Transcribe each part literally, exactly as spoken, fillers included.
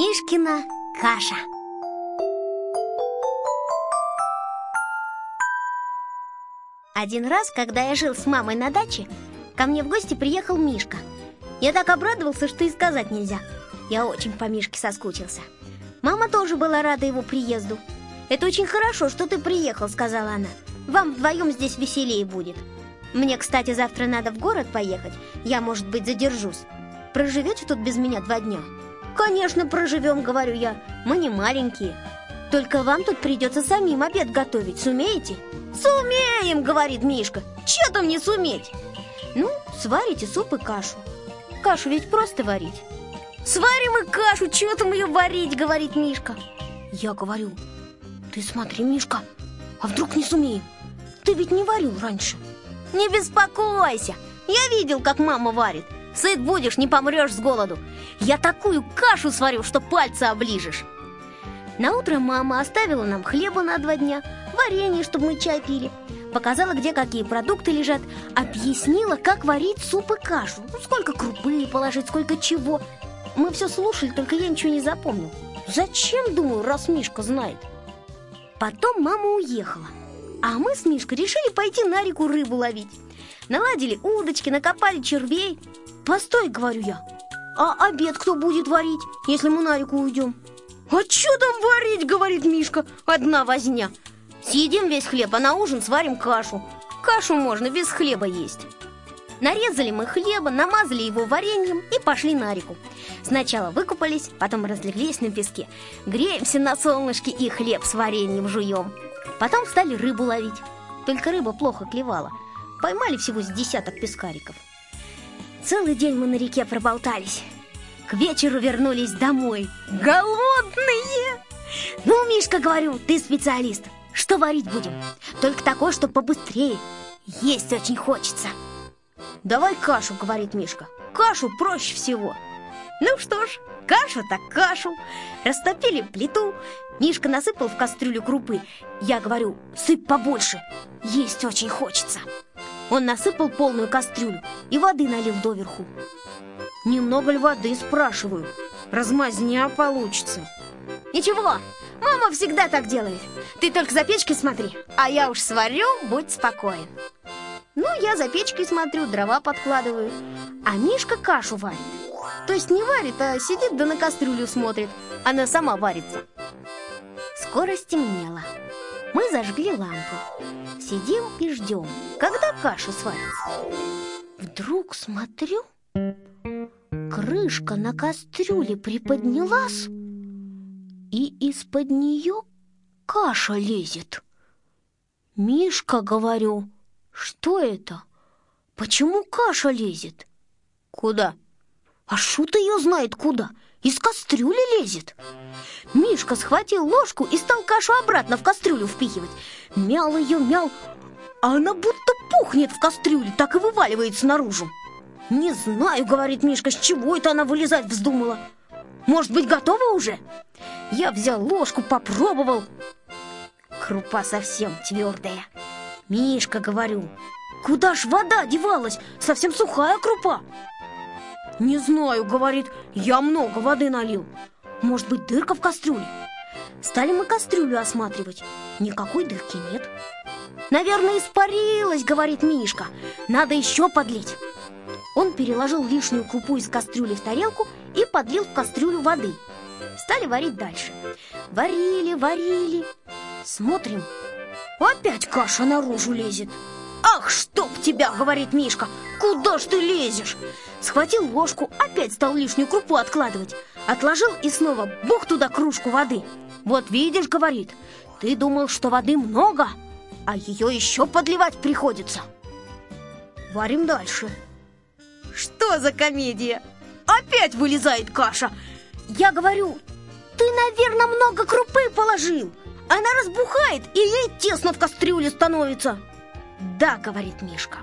Мишкина каша. Один раз, когда я жил с мамой на даче, ко мне в гости приехал Мишка. Я так обрадовался, что и сказать нельзя. Я очень по Мишке соскучился. Мама тоже была рада его приезду. «Это очень хорошо, что ты приехал», — сказала она. «Вам вдвоем здесь веселее будет. Мне, кстати, завтра надо в город поехать. Я, может быть, задержусь. Проживете тут без меня два дня?» «Конечно, проживем», — говорю я. «Мы не маленькие. Только вам тут придется самим обед готовить. Сумеете?» «Сумеем», — говорит Мишка. «Че там не суметь?» «Ну, сварите суп и кашу. Кашу ведь просто варить». «Сварим и кашу, че там ее варить?» — говорит Мишка. Я говорю: «Ты смотри, Мишка, а вдруг не сумеем? Ты ведь не варил раньше». «Не беспокойся, я видел, как мама варит. Сыт будешь, не помрешь с голоду. Я такую кашу сварю, что пальцы оближешь». Наутро мама оставила нам хлеба на два дня, варенье, чтобы мы чай пили, показала, где какие продукты лежат, объяснила, как варить суп и кашу, ну, сколько крупы положить, сколько чего. Мы все слушали, только я ничего не запомнил. Зачем, думаю, раз Мишка знает? Потом мама уехала, а мы с Мишкой решили пойти на реку рыбу ловить. Наладили удочки, накопали червей. «Постой, — говорю я, — а обед кто будет варить, если мы на реку уйдем?» «А что там варить? — говорит Мишка, — одна возня. Съедим весь хлеб, а на ужин сварим кашу. Кашу можно без хлеба есть». Нарезали мы хлеба, намазали его вареньем и пошли на реку. Сначала выкупались, потом разлеглись на песке, греемся на солнышке и хлеб с вареньем жуем. Потом стали рыбу ловить. Только рыба плохо клевала. Поймали всего с десяток пескариков. Целый день мы на реке проболтались. К вечеру вернулись домой, голодные. «Ну, Мишка, — говорю, — ты специалист. Что варить будем? Только такое, что побыстрее. Есть очень хочется». «Давай кашу, — говорит Мишка. Кашу проще всего». Ну что ж, кашу так кашу. Растопили плиту. Мишка насыпал в кастрюлю крупы. Я говорю: «Сыпь побольше, есть очень хочется». Он насыпал полную кастрюлю и воды налил доверху. «Немного ли воды, — спрашиваю? Размазня получится». «Ничего, мама всегда так делает. Ты только за печкой смотри, а я уж сварю, будь спокоен». Ну, я за печкой смотрю, дрова подкладываю, а Мишка кашу варит. То есть не варит, а сидит да на кастрюлю смотрит. Она сама варится. Скоро стемнело. Мы зажгли лампу. Сидим и ждем, когда каша сварится. Вдруг смотрю, крышка на кастрюле приподнялась, и из-под нее каша лезет. «Мишка, — говорю, — что это? Почему каша лезет?» «Куда?» «А шут ее знает куда? Из кастрюли лезет». Мишка схватил ложку и стал кашу обратно в кастрюлю впихивать. Мял ее, мял, а она будто пухнет в кастрюле, так и вываливается наружу. «Не знаю, — говорит Мишка, — с чего это она вылезать вздумала. Может быть, готова уже?» Я взял ложку, попробовал. Крупа совсем твердая. «Мишка, — говорю, — куда ж вода девалась? Совсем сухая крупа». «Не знаю, — говорит, — я много воды налил. Может быть, дырка в кастрюле?» Стали мы кастрюлю осматривать. Никакой дырки нет. «Наверное, испарилась, — говорит Мишка, — надо еще подлить». Он переложил лишнюю крупу из кастрюли в тарелку и подлил в кастрюлю воды. Стали варить дальше. Варили, варили. Смотрим, опять каша наружу лезет. «Ах, чтоб тебя! — говорит Мишка, — куда ж ты лезешь?» Схватил ложку, опять стал лишнюю крупу откладывать. Отложил и снова бух туда кружку воды. «Вот видишь, — говорит, — ты думал, что воды много, а ее еще подливать приходится». Варим дальше. Что за комедия? Опять вылезает каша. Я говорю: «Ты, наверное, много крупы положил. Она разбухает, и ей тесно в кастрюле становится». «Да, — говорит Мишка,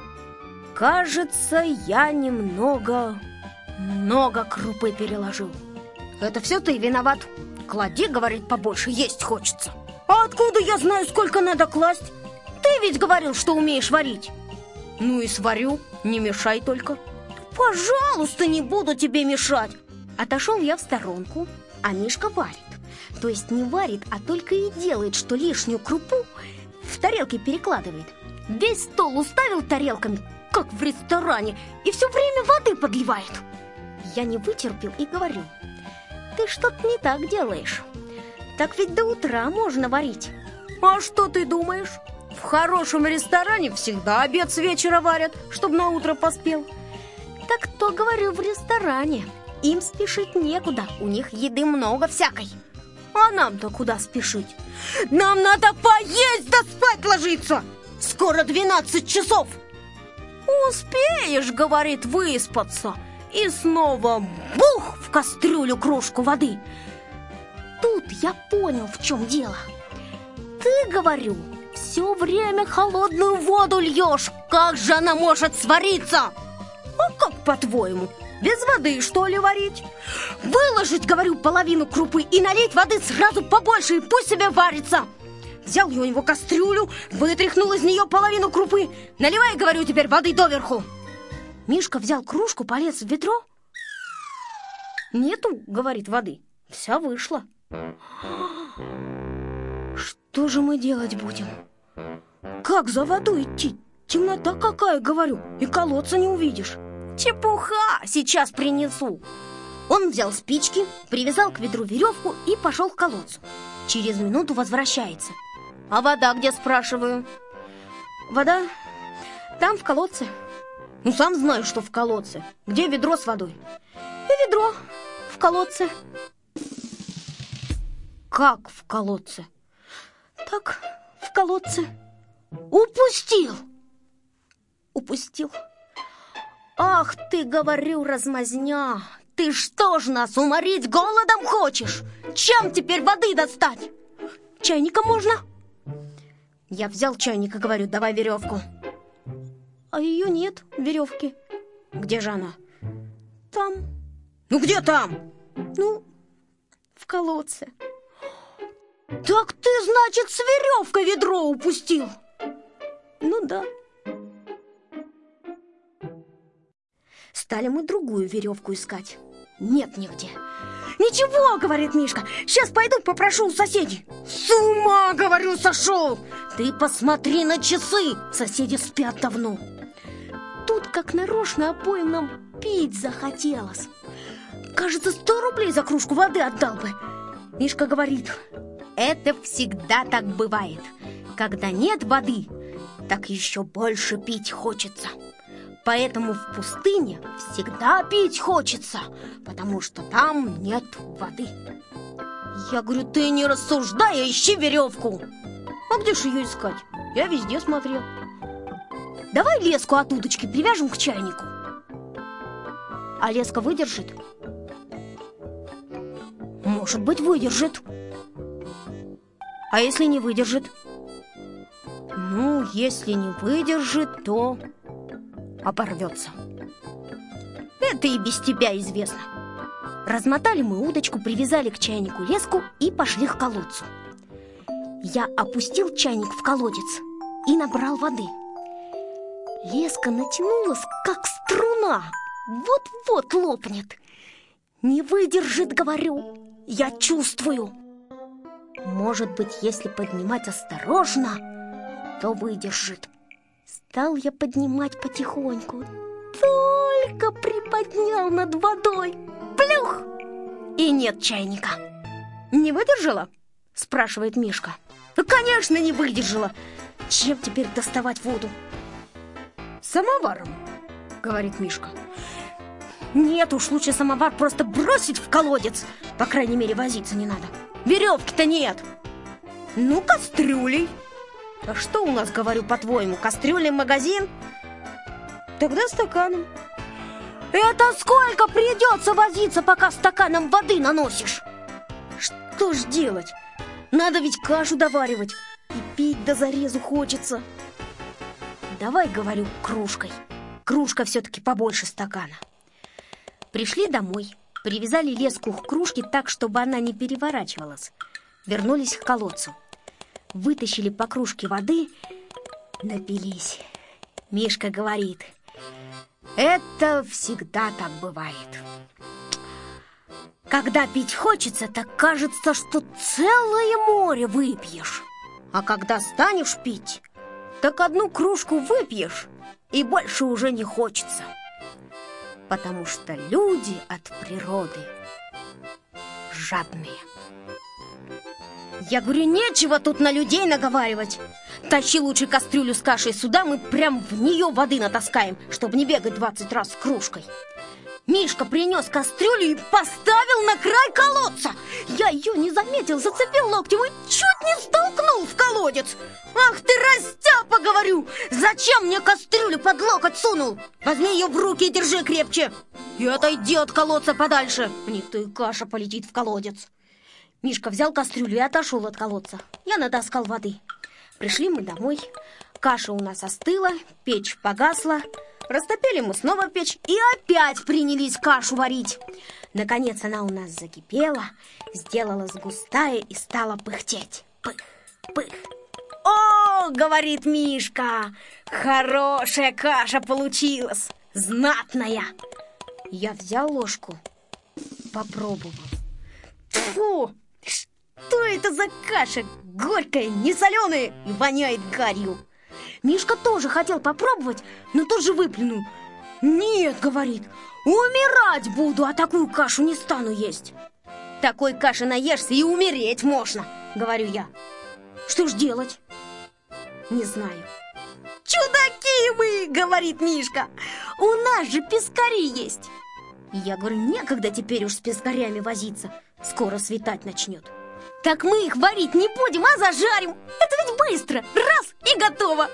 — кажется, я немного, много крупы переложил». «Это все ты виноват. Клади, — говорит, — побольше, есть хочется». «А откуда я знаю, сколько надо класть? Ты ведь говорил, что умеешь варить». «Ну и сварю, не мешай только». «Пожалуйста, не буду тебе мешать». Отошел я в сторонку, А Мишка варит. То есть не варит, а только и делает, что лишнюю крупу в тарелке перекладывает. Весь стол уставил тарелками, как в ресторане, и все время воды подливает. Я не вытерпел и говорю: ты что-то не так делаешь. Так ведь до утра можно варить. А что ты думаешь? В хорошем ресторане всегда обед с вечера варят, чтобы на утро поспел. Так то говорю, в ресторане. Им спешить некуда, у них еды много всякой. А нам-то куда спешить? Нам надо поесть да спать ложиться. Скоро двенадцать часов. Успеешь, говорит, выспаться. И снова бух в кастрюлю кружку воды. Тут я понял, в чем дело. Ты, говорю, все время холодную воду льешь. Как же она может свариться? А как, по-твоему, без воды, что ли, варить? Выложить, говорю, половину крупы и налить воды сразу побольше, и пусть себе варится. Взял я у него кастрюлю, вытряхнул из нее половину крупы. Наливай, говорю, теперь воды доверху. Мишка взял кружку, полез в ведро. Нету, говорит, воды. Вся вышла. Что же мы делать будем? Как за водой идти? Темнота какая, говорю, и колодца не увидишь. Чепуха, сейчас принесу. Он взял спички, привязал к ведру веревку и пошел к колодцу. Через минуту возвращается. А вода где, спрашиваю? Вода там, в колодце. Ну, сам знаю, что в колодце. Где ведро с водой? И ведро в колодце. Как в колодце? Так, в колодце. Упустил. Упустил. Ах ты, говорю, размазня. Ты что ж нас уморить голодом хочешь? Чем теперь воды достать? Чайника можно? Я взял чайник и говорю: давай веревку. А ее нет, веревки. Где же она? Там. Ну где там? Ну, в колодце. Так ты, значит, с веревкой ведро упустил? Ну да. Стали мы другую веревку искать. Нет нигде. Ничего, говорит Мишка, сейчас пойду попрошу у соседей. С ума, говорю, сошел. Ты посмотри на часы, соседи спят давно. Тут как нарочно обоим нам пить захотелось. Кажется, сто рублей за кружку воды отдал бы. Мишка говорит: это всегда так бывает. Когда нет воды, так еще больше пить хочется. Поэтому в пустыне всегда пить хочется, потому что там нет воды. Я говорю: ты не рассуждай, а ищи веревку. А где же ее искать? Я везде смотрел. Давай леску от удочки привяжем к чайнику. А леска выдержит? Может быть, выдержит. А если не выдержит? Ну, если не выдержит, то оборвется. Это и без тебя известно. Размотали мы удочку, привязали к чайнику леску и пошли к колодцу. Я опустил чайник в колодец и набрал воды. Леска натянулась, как струна. Вот-вот лопнет. Не выдержит, говорю. Я чувствую. Может быть, если поднимать осторожно, то выдержит. Стал я поднимать потихоньку. Только приподнял над водой. Плюх! И нет чайника. Не выдержала? Спрашивает Мишка. Ну, конечно, не выдержала. Чем теперь доставать воду? Самоваром, говорит Мишка. Нет уж, лучше самовар просто бросить в колодец. По крайней мере, возиться не надо. Веревки-то нет. Ну, кастрюлей. А что у нас, говорю, по-твоему, кастрюля магазин? Тогда стаканом. Это сколько придется возиться, пока стаканом воды наносишь? Что ж делать? Надо ведь кашу доваривать. И пить до зарезу хочется. Давай, говорю, кружкой. Кружка все-таки побольше стакана. Пришли домой, привязали леску к кружке так, чтобы она не переворачивалась. Вернулись к колодцу. Вытащили по кружке воды, напились. Мишка говорит: это всегда так бывает. Когда пить хочется, так кажется, что целое море выпьешь. А когда станешь пить, так одну кружку выпьешь, и больше уже не хочется. Потому что люди от природы жадные. Я говорю, нечего тут на людей наговаривать. Тащи лучше кастрюлю с кашей сюда, мы прям в нее воды натаскаем, чтобы не бегать двадцать раз с кружкой. Мишка принес кастрюлю и поставил на край колодца. Я ее не заметил, зацепил локтем и чуть не столкнул в колодец. Ах ты, растяпа, говорю! Зачем мне кастрюлю под локоть сунул? Возьми ее в руки и держи крепче. И отойди от колодца подальше. Не то и каша полетит в колодец. Мишка взял кастрюлю и отошел от колодца. Я натаскал воды. Пришли мы домой. Каша у нас остыла, печь погасла. Растопили мы снова печь и опять принялись кашу варить. Наконец она у нас закипела, сделалась густая и стала пыхтеть. Пых, пых. «О, — говорит Мишка, — хорошая каша получилась, знатная!» Я взял ложку, попробовал. Фу! Что это за каша? Горькая, несоленая и воняет гарью. Мишка тоже хотел попробовать, но тут же выплюнул. «Нет, — говорит, — умирать буду, а такую кашу не стану есть». «Такой каши наешься и умереть можно, — говорю я. Что ж делать?» «Не знаю». «Чудаки мы, — говорит Мишка, — у нас же пескари есть». Я говорю, некогда теперь уж с пескарями возиться, скоро светать начнет. «Так мы их варить не будем, а зажарим. Это ведь быстро, раз и готово».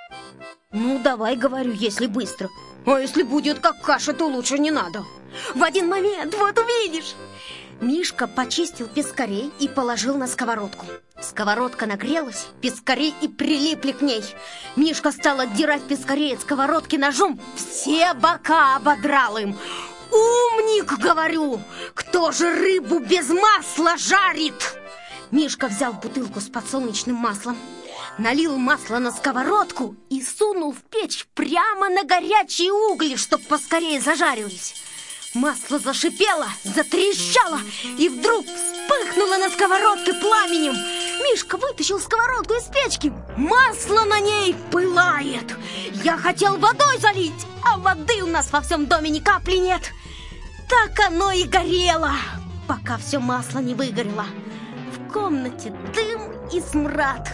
«Ну, давай, — говорю, — если быстро. А если будет как каша, то лучше не надо». В один момент, вот увидишь. Мишка почистил пескарей и положил на сковородку. Сковородка нагрелась, пескари и прилипли к ней. Мишка стал отдирать пескарей от сковородки ножом, все бока ободрал им. «Умник, — говорю, — кто же рыбу без масла жарит?» Мишка взял бутылку с подсолнечным маслом, налил масло на сковородку и сунул в печь прямо на горячие угли, чтоб поскорее зажарились. Масло зашипело, затрещало и вдруг вспыхнуло на сковородке пламенем. Мишка вытащил сковородку из печки. Масло на ней пылает. Я хотел водой залить, а воды у нас во всем доме ни капли нет. Так оно и горело, пока все масло не выгорело. В комнате дым и смрад.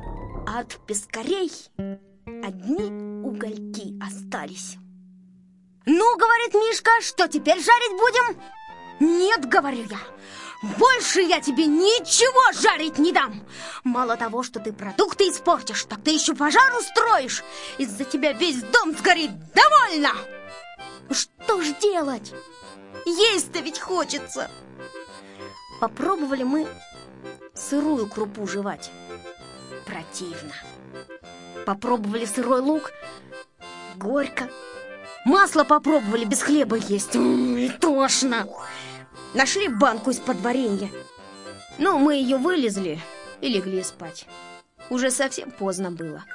От пескарей одни угольки остались. «Ну, — говорит Мишка, — что теперь жарить будем?» «Нет, — говорю я, — больше я тебе ничего жарить не дам. Мало того, что ты продукты испортишь, так ты еще пожар устроишь. Из-за тебя весь дом сгорит. Довольно!» Что ж делать? Есть-то ведь хочется. Попробовали мы сырую крупу жевать. Противно. Попробовали сырой лук. Горько. Масло попробовали без хлеба есть. М-м, тошно. Нашли банку из-под варенья. Но мы ее вылезли и легли спать. Уже совсем поздно было.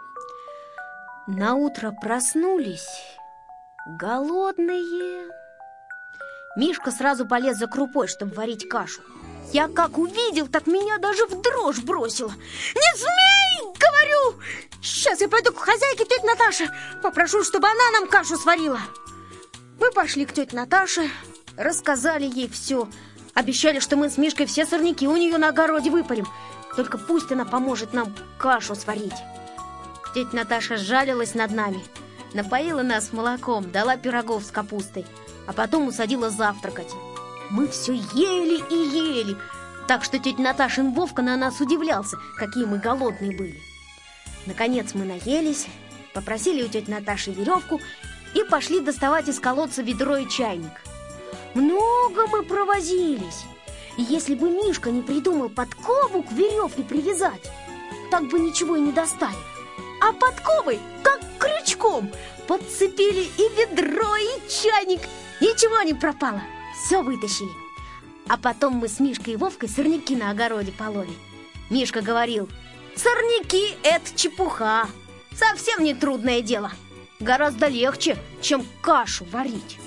Наутро проснулись голодные. Мишка сразу полез за крупой, чтобы варить кашу. Я как увидел, так меня даже в дрожь бросило. «Не смей!» — говорю. «Сейчас я пойду к хозяйке тети Наташе, попрошу, чтобы она нам кашу сварила». Мы пошли к тете Наташе, рассказали ей все. Обещали, что мы с Мишкой все сорняки у нее на огороде выпалим. Только пусть она поможет нам кашу сварить. Тетя Наташа сжалилась над нами, напоила нас молоком, дала пирогов с капустой, а потом усадила завтракать. Мы все ели и ели, так что тетя Наташин Вовка на нас удивлялся, какие мы голодные были. Наконец мы наелись, попросили у тети Наташи веревку и пошли доставать из колодца ведро и чайник. Много мы провозились, и если бы Мишка не придумал подкову к веревке привязать, так бы ничего и не достали. А подковой, как крючком, подцепили и ведро, и чайник. Ничего не пропало, все вытащили. А потом мы с Мишкой и Вовкой сорняки на огороде пололи. Мишка говорил: сорняки – это чепуха, совсем не трудное дело. Гораздо легче, чем кашу варить.